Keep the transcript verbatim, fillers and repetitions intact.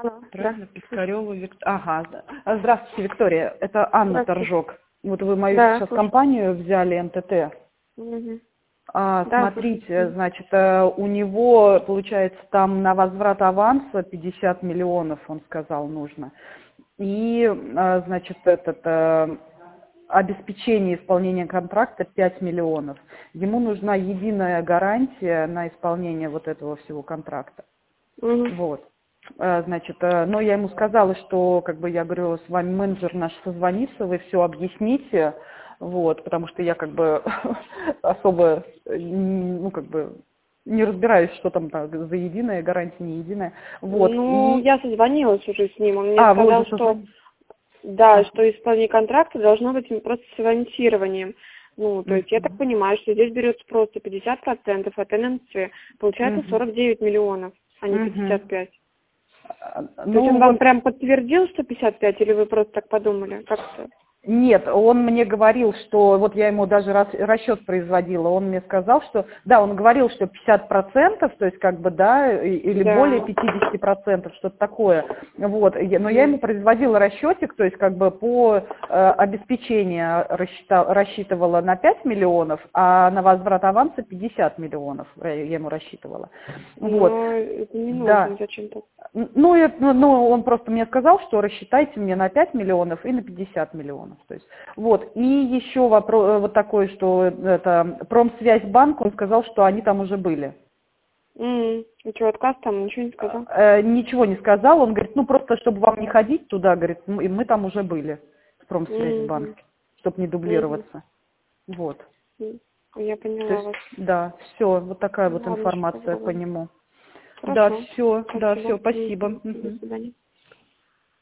Алло, да. Правильно, Пискарева, Вик... Ага. да. Здравствуйте, Виктория. Это Анна Здравствуйте. Торжок. Вот вы мою Да, сейчас слушаю. компанию взяли, эн тэ тэ. Мгм. А, Да, слушаю. смотрите, значит, э, у него, получается, там на возврат аванса пятьдесят миллионов, он сказал, нужно. И, э, значит, этот, э, обеспечение исполнения контракта пять миллионов. Ему нужна единая гарантия на исполнение вот этого всего контракта. Мгм. Вот. Э, Значит, э, но я ему сказала, что, как бы, я говорю, с вами менеджер наш созвонится, вы все объясните, вот, потому что я, как бы, особо, э, н- ну, как бы, не разбираюсь, что там так, за единая гарантия, не единая, вот, Ну, и, я созвонилась уже с ним. Он мне а, вы сказал, уже что созвонились? да, А, что исполнение контракта должно быть просто с авансированием. Ну, то есть я так мгм, понимаю, что здесь берется просто пятьдесят процентов от эн эм цэ. Получается мгм, сорок девять миллионов, а не мгм. пятьдесят пять. А, То есть он Ну, вам вот. прям подтвердил, что пятьдесят пять, или вы просто так подумали? Как это? Нет, он мне говорил, что, вот я ему даже рас- расчет производила, он мне сказал, что, да, он говорил, что пятьдесят процентов, то есть как бы, да, и- или более Да. пятьдесят процентов, что-то такое, вот, Я- но я Мгм. ему производила расчетик, то есть как бы по э, обеспечению рассчита- рассчитывала на пять миллионов, а на возврат аванса пятьдесят миллионов, э, я ему рассчитывала, вот, Но это не нужно, да. зачем так? Н- Ну, это, ну, ну, он просто мне сказал, что рассчитайте мне на пять миллионов и на пятьдесят миллионов. То есть, вот. И еще вопрос вот такой, что это Промсвязьбанк, он сказал, что они там уже были. М, И что, отказ там ничего не сказал? Э, ничего не сказал, он говорит, ну просто чтобы вам не ходить туда, говорит, мы, мы там уже были в Мгм. Промсвязьбанке, чтобы не Мгм. дублироваться. Вот. М, Я То поняла есть, вас. да, все, вот такая Ну, вот ладно, что информация по попробуем. нему. Да, Хорошо. все, да, Спасибо. все, спасибо. Мгм. До Мгм. свидания.